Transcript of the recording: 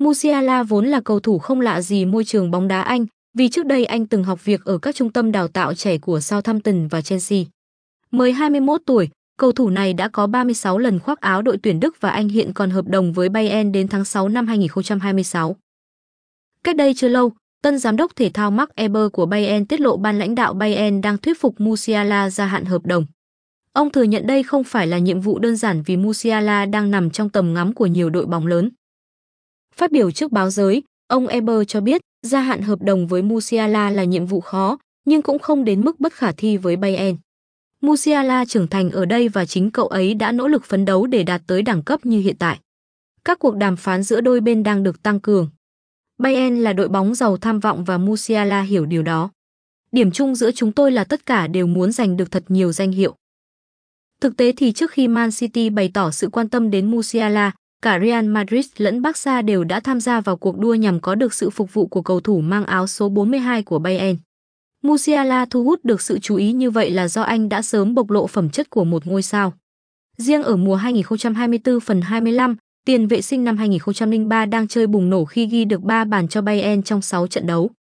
Musiala vốn là cầu thủ không lạ gì môi trường bóng đá Anh, vì trước đây anh từng học việc ở các trung tâm đào tạo trẻ của Southampton và Chelsea. Mới 21 tuổi, cầu thủ này đã có 36 lần khoác áo đội tuyển Đức và Anh hiện còn hợp đồng với Bayern đến tháng 6 năm 2026. Cách đây chưa lâu, tân giám đốc thể thao Mark Eber của Bayern tiết lộ ban lãnh đạo Bayern đang thuyết phục Musiala gia hạn hợp đồng. Ông thừa nhận đây không phải là nhiệm vụ đơn giản vì Musiala đang nằm trong tầm ngắm của nhiều đội bóng lớn. Phát biểu trước báo giới, ông Eber cho biết gia hạn hợp đồng với Musiala là nhiệm vụ khó, nhưng cũng không đến mức bất khả thi với Bayern. Musiala trưởng thành ở đây và chính cậu ấy đã nỗ lực phấn đấu để đạt tới đẳng cấp như hiện tại. Các cuộc đàm phán giữa đôi bên đang được tăng cường. Bayern là đội bóng giàu tham vọng và Musiala hiểu điều đó. Điểm chung giữa chúng tôi là tất cả đều muốn giành được thật nhiều danh hiệu. Thực tế thì trước khi Man City bày tỏ sự quan tâm đến Musiala, cả Real Madrid lẫn Barca đều đã tham gia vào cuộc đua nhằm có được sự phục vụ của cầu thủ mang áo số 42 của Bayern. Musiala thu hút được sự chú ý như vậy là do anh đã sớm bộc lộ phẩm chất của một ngôi sao. Riêng ở mùa 2024 phần 25, tiền vệ sinh năm 2003 đang chơi bùng nổ khi ghi được 3 bàn cho Bayern trong 6 trận đấu.